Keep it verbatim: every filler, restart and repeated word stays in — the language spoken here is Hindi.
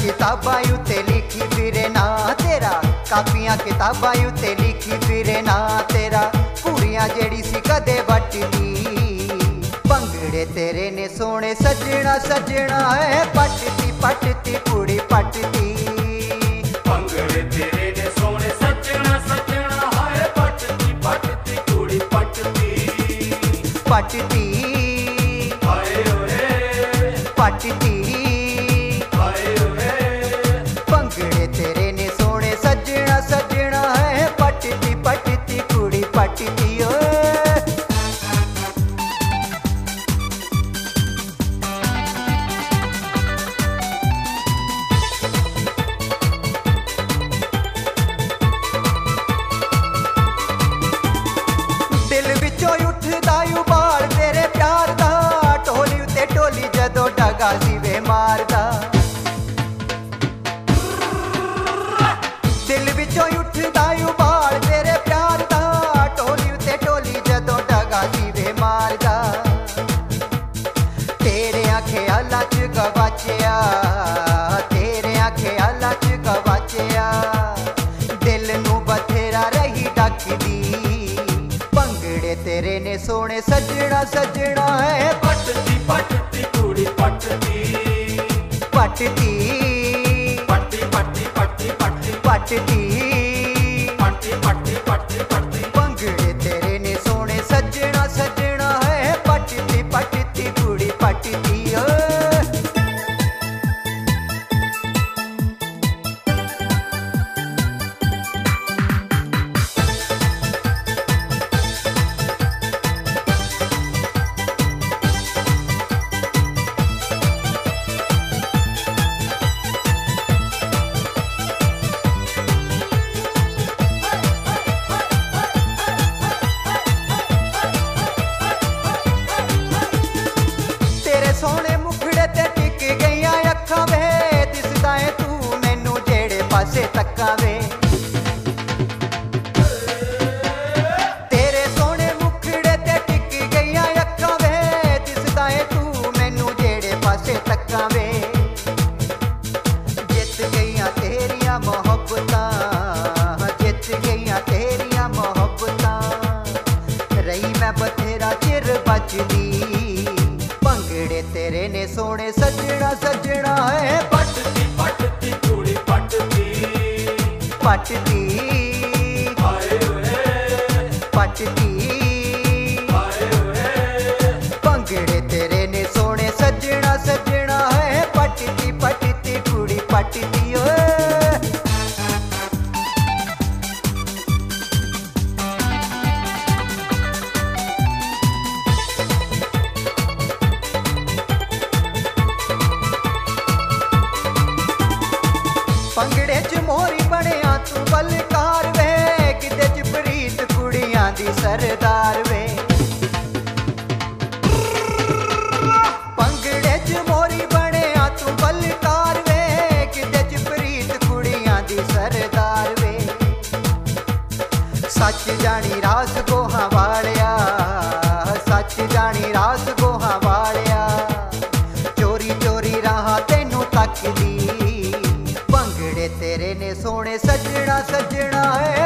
किताबां उत्ते लिखी फिरे ना तेरा, कापियां किताबां उत्ते लिखी फिरे ना तेरा, कुड़ियां जेड़ी सी कदे बटदी। भंगड़े तेरे ने सोने सजना सजना है, पटती पटती कुड़ी पटती। भंगड़े तेरे ने सोने सजना सजना है, पटती पटती कुड़ी पटती। पटती हाय ओए पटती हाय ओए। भंगड़े तेरे ने सोने सजना सजना है, पटती पटती कुड़ी पटती। दिल विचों उठदा उबाल तेरे प्यार दा, ढोली उत्ते ढोली जदों डगा सी वे मारदा। दिल विचों उठदा उबाल तेरे प्यार दा, ढोली उत्ते ढोली जदों डगा सी वे मारदा। तेरे ख्यालां च गवाचया, तेरे ख्यालां च गवाचया, दिल नूं बथेरा रही डकदी। भंगड़े तेरे ने सोने सजना सजना है, पटती पटती कुड़ी पटती। पटती पट्टी पट्टी पट्टी पट्टी पटती पट्टी पट्टी पट्टी पट्टी। भंगड़े तेरे ने सोने सजना सजना है, पटती पटती कुड़ी पटती। सोने मुखड़े ते टिक गईयां अखां वे, दिसदा है तू मैनू जेड़े पासे तक्कां वे। तेरे सोने मुखड़े ते टिक गईयां अखां वे, दिसदा है तू मैनू जेड़े पासे तक्कां वे। जित गईयां तेरियां मोहब्बतां, जित गईयां तेरियां मोहब्बतां, रही मैं बथेरा चिर बचदी। भंगड़े तेरे ने सोने सजना सजना है, पटती पटती कुड़ी पटती। पटती हाय ओए पटती हाय ओए। भंगड़े तेरे ने सोने सजना सजना है, पटती पटती कुड़ी पटती। ओए भंगड़े च मोरी बनिया तू बलकार वे, किते च प्रीत कुड़ियां दी सरदार वे। भंगड़े च मोरी बनिया तू बलकार वे, किते च प्रीत कुड़ियां दी सरदार वे। सच जानी रास गोहां वालिया, सच जानी रास गोहां वालिया, चोरी चोरी राह तेनू तकदी। भंगड़े तेरे ने सोने सजना सजना है,